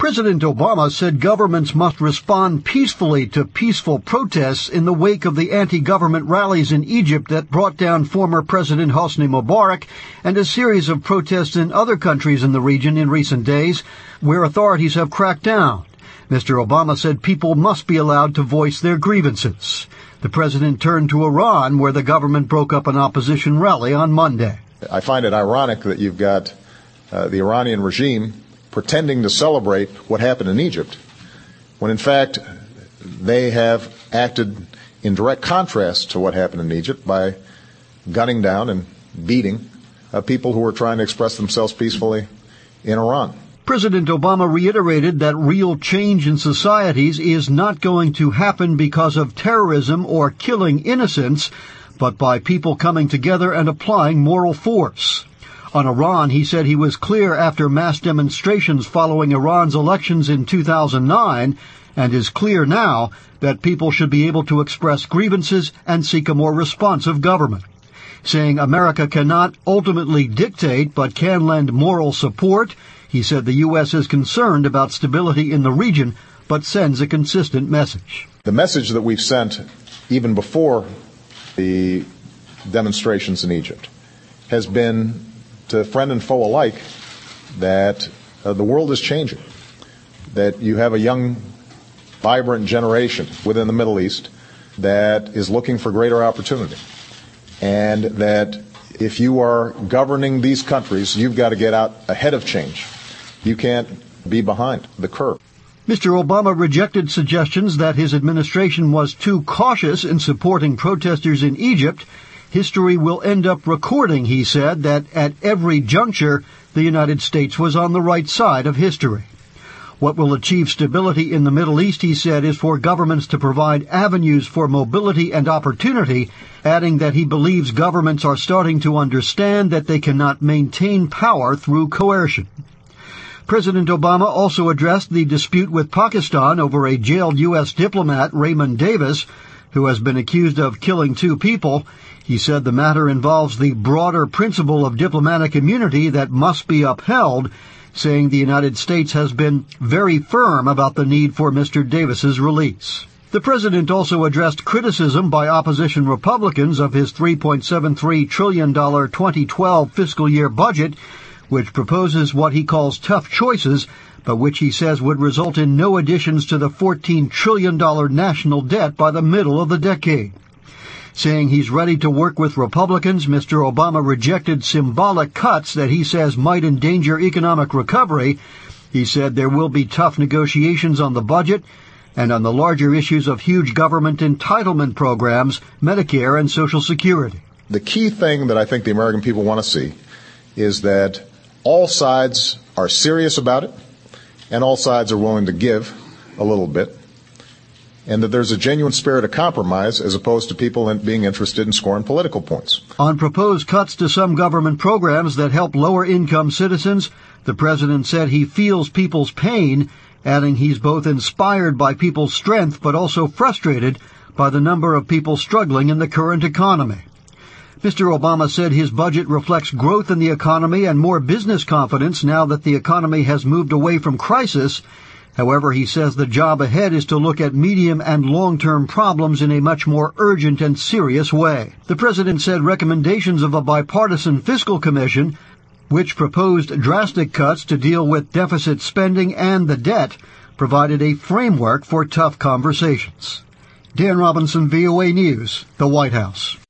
President Obama said governments must respond peacefully to peaceful protests in the wake of the anti-government rallies in Egypt that brought down former President Hosni Mubarak and a series of protests in other countries in the region in recent days where authorities have cracked down. Mr. Obama said people must be allowed to voice their grievances. The president turned to Iran, where the government broke up an opposition rally on Monday. I find it ironic that you've got the Iranian regime pretending to celebrate what happened in Egypt, when in fact they have acted in direct contrast to what happened in Egypt by gunning down and beating people who were trying to express themselves peacefully in Iran. President Obama reiterated that real change in societies is not going to happen because of terrorism or killing innocents, but by people coming together and applying moral force. On Iran, he said he was clear after mass demonstrations following Iran's elections in 2009, and is clear now that people should be able to express grievances and seek a more responsive government, saying America cannot ultimately dictate but can lend moral support. He said the U.S. is concerned about stability in the region, but sends a consistent message. The message that we've sent, even before the demonstrations in Egypt, has been to friend and foe alike that the world is changing, that you have a young, vibrant generation within the Middle East that is looking for greater opportunity, and that if you are governing these countries, you've got to get out ahead of change. You can't be behind the curve. Mr. Obama rejected suggestions that his administration was too cautious in supporting protesters in Egypt. History will end up recording, he said, that at every juncture, the United States was on the right side of history. What will achieve stability in the Middle East, he said, is for governments to provide avenues for mobility and opportunity, adding that he believes governments are starting to understand that they cannot maintain power through coercion. President Obama also addressed the dispute with Pakistan over a jailed U.S. diplomat, Raymond Davis, who has been accused of killing 2 people. He said the matter involves the broader principle of diplomatic immunity that must be upheld, saying the United States has been very firm about the need for Mr. Davis's release. The president also addressed criticism by opposition Republicans of his $3.73 trillion 2012 fiscal year budget, which proposes what he calls tough choices, but which he says would result in no additions to the $14 trillion national debt by the middle of the decade. Saying he's ready to work with Republicans, Mr. Obama rejected symbolic cuts that he says might endanger economic recovery. He said there will be tough negotiations on the budget and on the larger issues of huge government entitlement programs, Medicare and Social Security. The key thing that I think the American people want to see is that all sides are serious about it, and all sides are willing to give a little bit, and that there's a genuine spirit of compromise as opposed to people being interested in scoring political points. On proposed cuts to some government programs that help lower-income citizens, the president said he feels people's pain, adding he's both inspired by people's strength but also frustrated by the number of people struggling in the current economy. Mr. Obama said his budget reflects growth in the economy and more business confidence now that the economy has moved away from crisis. However, he says the job ahead is to look at medium and long-term problems in a much more urgent and serious way. The president said recommendations of a bipartisan fiscal commission, which proposed drastic cuts to deal with deficit spending and the debt, provided a framework for tough conversations. Dan Robinson, VOA News, the White House.